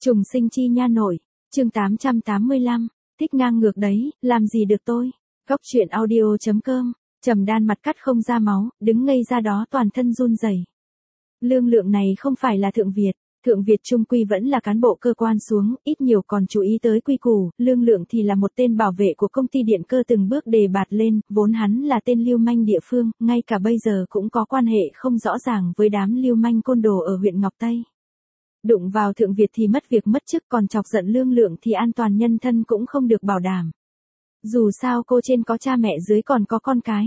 Trùng sinh chi nha nội, chương 885, thích ngang ngược đấy, làm gì được tôi. Góc truyện audio.com, Trầm Đan mặt cắt không ra máu, đứng ngây ra đó toàn thân run rẩy. Lương Lượng này không phải là Thượng Việt trung quy vẫn là cán bộ cơ quan xuống, ít nhiều còn chú ý tới quy củ, Lương Lượng thì là một tên bảo vệ của công ty điện cơ từng bước đề bạt lên, vốn hắn là tên lưu manh địa phương, ngay cả bây giờ cũng có quan hệ không rõ ràng với đám lưu manh côn đồ ở huyện Ngọc Tây. Đụng vào Thượng Việt thì mất việc mất chức, còn chọc giận Lương Lượng thì an toàn nhân thân cũng không được bảo đảm. Dù sao cô trên có cha mẹ, dưới còn có con cái.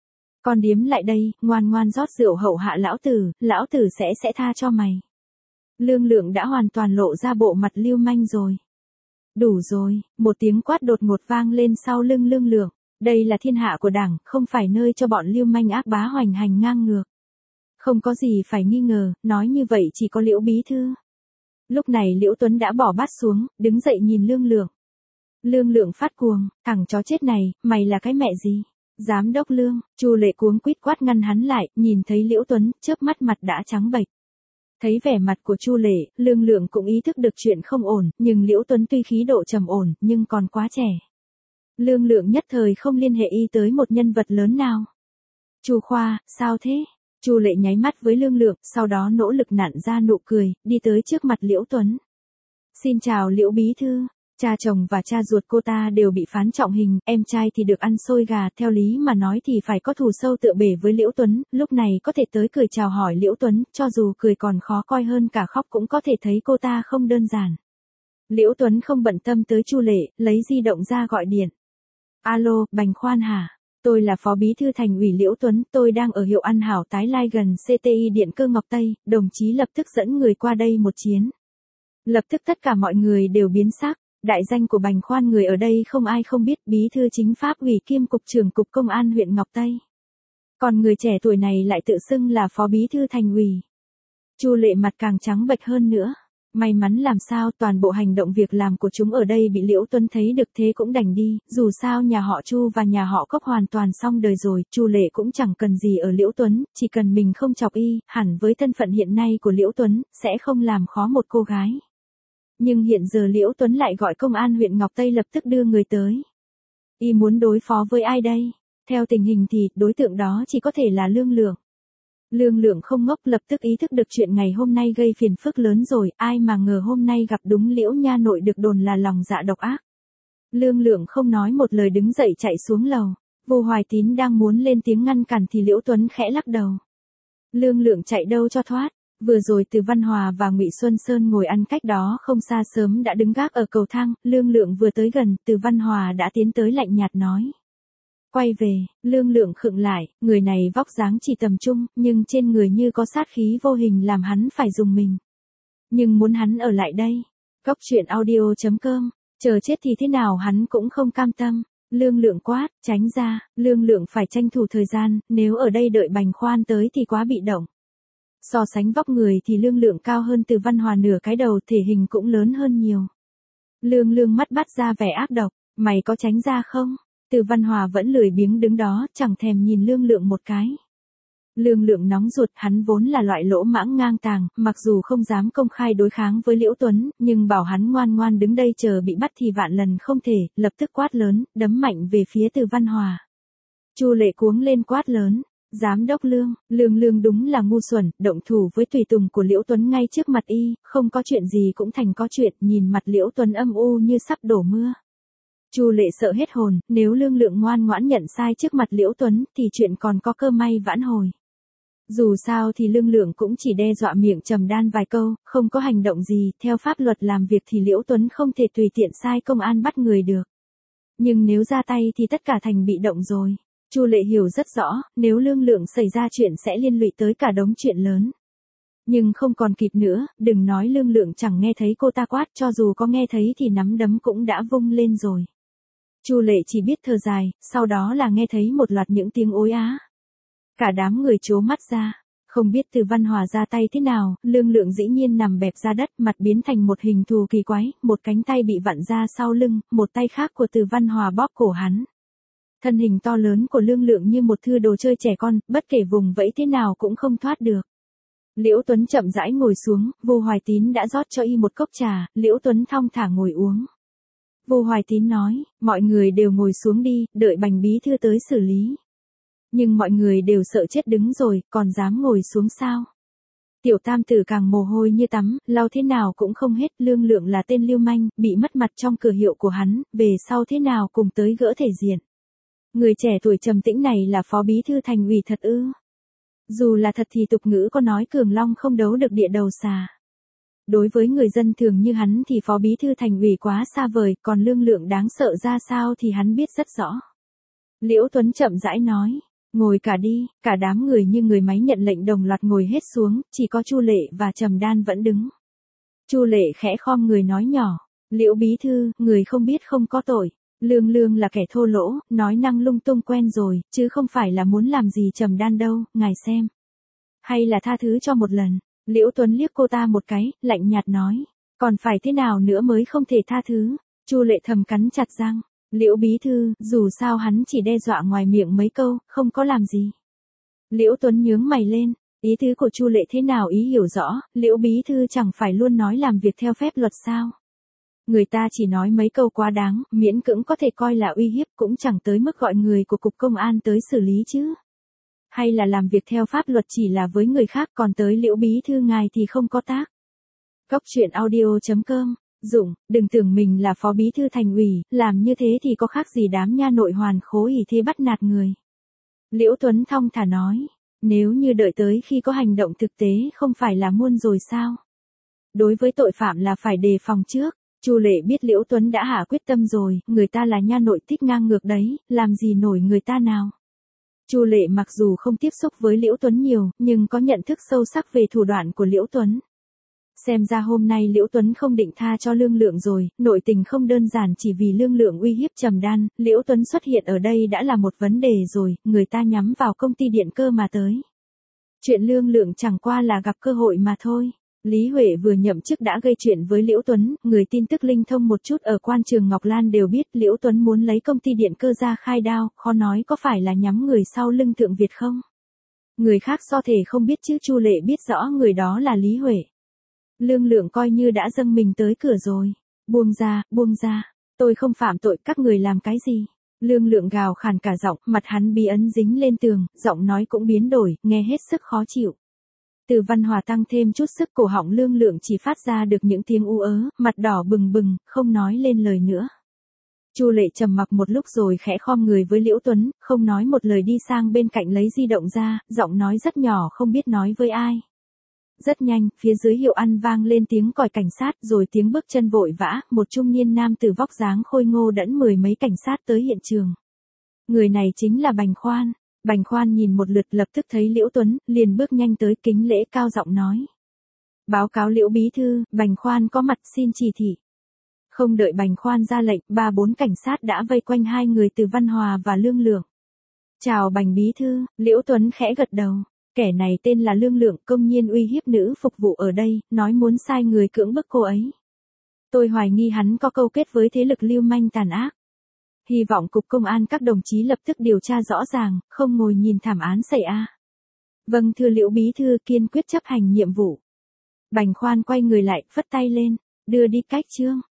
Con điếm lại đây, ngoan ngoan rót rượu hậu hạ lão tử sẽ tha cho mày. Lương Lượng đã hoàn toàn lộ ra bộ mặt lưu manh rồi. Đủ rồi, một tiếng quát đột ngột vang lên sau lưng Lương Lượng. Đây là thiên hạ của Đảng, không phải nơi cho bọn lưu manh ác bá hoành hành ngang ngược. Không có gì phải nghi ngờ, nói như vậy chỉ có Liễu bí thư. Lúc này Liễu Tuấn đã bỏ bát xuống, đứng dậy nhìn Lương Lượng. Lương Lượng phát cuồng, thằng chó chết này, mày là cái mẹ gì? Giám đốc Lương, Chu Lệ cuống quýt quát ngăn hắn lại, nhìn thấy Liễu Tuấn, chớp mắt mặt đã trắng bệch. Thấy vẻ mặt của Chu Lệ, Lương Lượng cũng ý thức được chuyện không ổn, nhưng Liễu Tuấn tuy khí độ trầm ổn, nhưng còn quá trẻ. Lương Lượng nhất thời không liên hệ y tới một nhân vật lớn nào. Chu Khoa, sao thế? Chu Lệ nháy mắt với Lương Lượng, sau đó nỗ lực nặn ra nụ cười, đi tới trước mặt Liễu Tuấn. Xin chào Liễu bí thư, cha chồng và cha ruột cô ta đều bị phán trọng hình, em trai thì được ăn xôi gà, theo lý mà nói thì phải có thù sâu tựa bể với Liễu Tuấn, lúc này có thể tới cười chào hỏi Liễu Tuấn, cho dù cười còn khó coi hơn cả khóc cũng có thể thấy cô ta không đơn giản. Liễu Tuấn không bận tâm tới Chu Lệ, lấy di động ra gọi điện. Alo, Bành Khoan hả? Tôi là Phó Bí thư Thành ủy Liễu Tuấn, tôi đang ở hiệu An Hảo Tái Lai gần CTI Điện cơ Ngọc Tây, đồng chí lập tức dẫn người qua đây một chiến. Lập tức tất cả mọi người đều biến sắc, đại danh của Bành Khoan người ở đây không ai không biết, Bí thư chính pháp ủy kiêm cục trưởng cục công an huyện Ngọc Tây. Còn người trẻ tuổi này lại tự xưng là Phó Bí thư Thành ủy. Chu Lệ mặt càng trắng bệch hơn nữa. May mắn làm sao toàn bộ hành động việc làm của chúng ở đây bị Liễu Tuấn thấy được, thế cũng đành đi, dù sao nhà họ Chu và nhà họ Cốc hoàn toàn xong đời rồi, Chu Lệ cũng chẳng cần gì ở Liễu Tuấn, chỉ cần mình không chọc y, hẳn với thân phận hiện nay của Liễu Tuấn, sẽ không làm khó một cô gái. Nhưng hiện giờ Liễu Tuấn lại gọi công an huyện Ngọc Tây lập tức đưa người tới. Y muốn đối phó với ai đây? Theo tình hình thì, đối tượng đó chỉ có thể là Lương Lượng. Lương Lượng không ngốc, lập tức ý thức được chuyện ngày hôm nay gây phiền phức lớn rồi, ai mà ngờ hôm nay gặp đúng Liễu nha nội được đồn là lòng dạ độc ác. Lương Lượng không nói một lời đứng dậy chạy xuống lầu. Vô Hoài Tín đang muốn lên tiếng ngăn cản thì Liễu Tuấn khẽ lắc đầu. Lương Lượng chạy đâu cho thoát, vừa rồi Từ Văn Hòa và Ngụy Xuân Sơn ngồi ăn cách đó không xa sớm đã đứng gác ở cầu thang, Lương Lượng vừa tới gần, Từ Văn Hòa đã tiến tới lạnh nhạt nói. Quay về, Lương Lượng khựng lại, người này vóc dáng chỉ tầm trung, nhưng trên người như có sát khí vô hình làm hắn phải dùng mình. Nhưng muốn hắn ở lại đây. Góc truyện audio.com, chờ chết thì thế nào hắn cũng không cam tâm. Lương Lượng quát, tránh ra, Lương Lượng phải tranh thủ thời gian, nếu ở đây đợi Bành Khoan tới thì quá bị động. So sánh vóc người thì Lương Lượng cao hơn Từ Văn Hòa nửa cái đầu, thể hình cũng lớn hơn nhiều. Lương mắt bắt ra vẻ ác độc, mày có tránh ra không? Từ Văn Hòa vẫn lười biếng đứng đó, chẳng thèm nhìn Lương Lượng một cái. Lương Lượng nóng ruột, hắn vốn là loại lỗ mãng ngang tàng, mặc dù không dám công khai đối kháng với Liễu Tuấn, nhưng bảo hắn ngoan ngoan đứng đây chờ bị bắt thì vạn lần không thể, lập tức quát lớn, đấm mạnh về phía Từ Văn Hòa. Chu Lệ cuống lên quát lớn, giám đốc Lương, Lương đúng là ngu xuẩn, động thủ với tùy tùng của Liễu Tuấn ngay trước mặt y, không có chuyện gì cũng thành có chuyện, nhìn mặt Liễu Tuấn âm u như sắp đổ mưa. Chu Lệ sợ hết hồn, nếu Lương Lượng ngoan ngoãn nhận sai trước mặt Liễu Tuấn thì chuyện còn có cơ may vãn hồi. Dù sao thì Lương Lượng cũng chỉ đe dọa miệng Trầm Đan vài câu, không có hành động gì, theo pháp luật làm việc thì Liễu Tuấn không thể tùy tiện sai công an bắt người được. Nhưng nếu ra tay thì tất cả thành bị động rồi. Chu Lệ hiểu rất rõ, nếu Lương Lượng xảy ra chuyện sẽ liên lụy tới cả đống chuyện lớn. Nhưng không còn kịp nữa, đừng nói Lương Lượng chẳng nghe thấy cô ta quát, cho dù có nghe thấy thì nắm đấm cũng đã vung lên rồi. Chu Lệ chỉ biết thở dài, sau đó là nghe thấy một loạt những tiếng ối á. Cả đám người trố mắt ra, không biết Từ Văn Hòa ra tay thế nào, Lương Lượng dĩ nhiên nằm bẹp ra đất, mặt biến thành một hình thù kỳ quái, một cánh tay bị vặn ra sau lưng, một tay khác của Từ Văn Hòa bóp cổ hắn. Thân hình to lớn của Lương Lượng như một thứ đồ chơi trẻ con, bất kể vùng vẫy thế nào cũng không thoát được. Liễu Tuấn chậm rãi ngồi xuống, Vu Hoài Tín đã rót cho y một cốc trà, Liễu Tuấn thong thả ngồi uống. Vu Hoài Tín nói, mọi người đều ngồi xuống đi, đợi Bành bí thư tới xử lý. Nhưng mọi người đều sợ chết đứng rồi, còn dám ngồi xuống sao? Tiểu tam tử càng mồ hôi như tắm, lau thế nào cũng không hết, Lương Lượng là tên lưu manh, bị mất mặt trong cửa hiệu của hắn, về sau thế nào cùng tới gỡ thể diện. Người trẻ tuổi trầm tĩnh này là phó bí thư thành ủy thật ư? Dù là thật thì tục ngữ có nói cường long không đấu được địa đầu xà. Đối với người dân thường như hắn thì phó bí thư thành ủy quá xa vời, còn Lương Lượng đáng sợ ra sao thì hắn biết rất rõ. Liễu Tuấn chậm rãi nói, ngồi cả đi, cả đám người như người máy nhận lệnh đồng loạt ngồi hết xuống, chỉ có Chu Lệ và Trầm Đan vẫn đứng. Chu Lệ khẽ khom người nói nhỏ, Liễu bí thư, người không biết không có tội. Lương Lương là kẻ thô lỗ, nói năng lung tung quen rồi, chứ không phải là muốn làm gì Trầm Đan đâu, ngài xem. Hay là tha thứ cho một lần. Liễu Tuấn liếc cô ta một cái, lạnh nhạt nói, còn phải thế nào nữa mới không thể tha thứ. Chu Lệ thầm cắn chặt răng, Liễu bí thư, dù sao hắn chỉ đe dọa ngoài miệng mấy câu, không có làm gì. Liễu Tuấn nhướng mày lên, ý tứ của Chu Lệ thế nào ý hiểu rõ, Liễu bí thư chẳng phải luôn nói làm việc theo phép luật sao. Người ta chỉ nói mấy câu quá đáng, miễn cưỡng có thể coi là uy hiếp, cũng chẳng tới mức gọi người của cục công an tới xử lý chứ. Hay là làm việc theo pháp luật chỉ là với người khác, còn tới Liễu bí thư ngài thì không có tác. Góc truyện audio.com. Dũng, đừng tưởng mình là phó bí thư thành ủy, làm như thế thì có khác gì đám nha nội hoàn khố ỷ thế bắt nạt người. Liễu Tuấn thong thả nói, nếu như đợi tới khi có hành động thực tế không phải là muôn rồi sao. Đối với tội phạm là phải đề phòng trước. Chu Lệ biết Liễu Tuấn đã hạ quyết tâm rồi, người ta là nha nội thích ngang ngược đấy, làm gì nổi người ta nào. Chu Lệ mặc dù không tiếp xúc với Liễu Tuấn nhiều, nhưng có nhận thức sâu sắc về thủ đoạn của Liễu Tuấn. Xem ra hôm nay Liễu Tuấn không định tha cho Lương Lượng rồi, nội tình không đơn giản chỉ vì Lương Lượng uy hiếp Trầm Đan, Liễu Tuấn xuất hiện ở đây đã là một vấn đề rồi, người ta nhắm vào công ty điện cơ mà tới. Chuyện Lương Lượng chẳng qua là gặp cơ hội mà thôi. Lý Huệ vừa nhậm chức đã gây chuyện với Liễu Tuấn, người tin tức linh thông một chút ở quan trường Ngọc Lan đều biết Liễu Tuấn muốn lấy công ty điện cơ ra khai đao, khó nói có phải là nhắm người sau lưng Thượng Việt không? Người khác so thể không biết chứ Chu Lệ biết rõ người đó là Lý Huệ. Lương Lượng coi như đã dâng mình tới cửa rồi. Buông ra, tôi không phạm tội, các người làm cái gì? Lương Lượng gào khàn cả giọng, mặt hắn bí ấn dính lên tường, giọng nói cũng biến đổi, nghe hết sức khó chịu. Từ Văn Hòa tăng thêm chút sức, cổ họng Lương Lượng chỉ phát ra được những tiếng u ớ, mặt đỏ bừng bừng, không nói lên lời nữa. Chu Lệ trầm mặc một lúc rồi khẽ khom người với Liễu Tuấn, không nói một lời đi sang bên cạnh lấy di động ra, giọng nói rất nhỏ không biết nói với ai. Rất nhanh, phía dưới hiệu ăn vang lên tiếng còi cảnh sát rồi tiếng bước chân vội vã, một trung niên nam tử vóc dáng khôi ngô đẫn mười mấy cảnh sát tới hiện trường. Người này chính là Bành Khoan. Bành Khoan nhìn một lượt lập tức thấy Liễu Tuấn, liền bước nhanh tới kính lễ cao giọng nói. Báo cáo Liễu bí thư, Bành Khoan có mặt xin chỉ thị. Không đợi Bành Khoan ra lệnh, 3-4 cảnh sát đã vây quanh hai người Từ Văn Hòa và Lương Lượng. Chào Bành bí thư, Liễu Tuấn khẽ gật đầu. Kẻ này tên là Lương Lượng, công nhiên uy hiếp nữ phục vụ ở đây, nói muốn sai người cưỡng bức cô ấy. Tôi hoài nghi hắn có câu kết với thế lực lưu manh tàn ác. Hy vọng cục công an các đồng chí lập tức điều tra rõ ràng, không ngồi nhìn thảm án xảy ra. Vâng thưa Liễu bí thư, kiên quyết chấp hành nhiệm vụ. Bành Khoan quay người lại, phất tay lên, đưa đi cách chương.